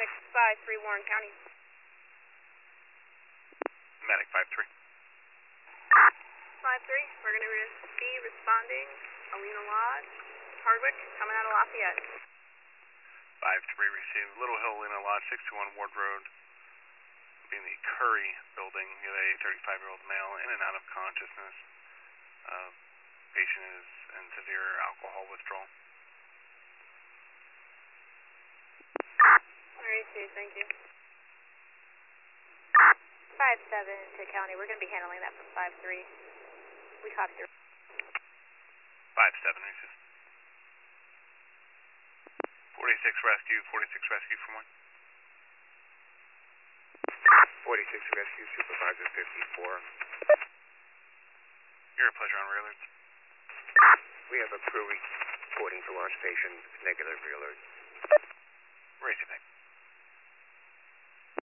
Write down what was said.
Medic 5-3, Warren County. Medic 5-3. 5-3, we're going to be responding, Alina Lodge, Hardwick, coming out of Lafayette. 5-3 received. Little Hill, Alina Lodge, 621 Ward Road. In the Curry building, you have a 35-year-old male in and out of consciousness. Patient is in severe alcohol withdrawal. Alright, thank you. 5-7 to county. We're going to be handling that from 5-3. We copy your 5-7 received. 46 rescue from 1. 46 rescue, supervisor 54. You're a pleasure on realerts. We have a crew reporting to launch patient, negative realert.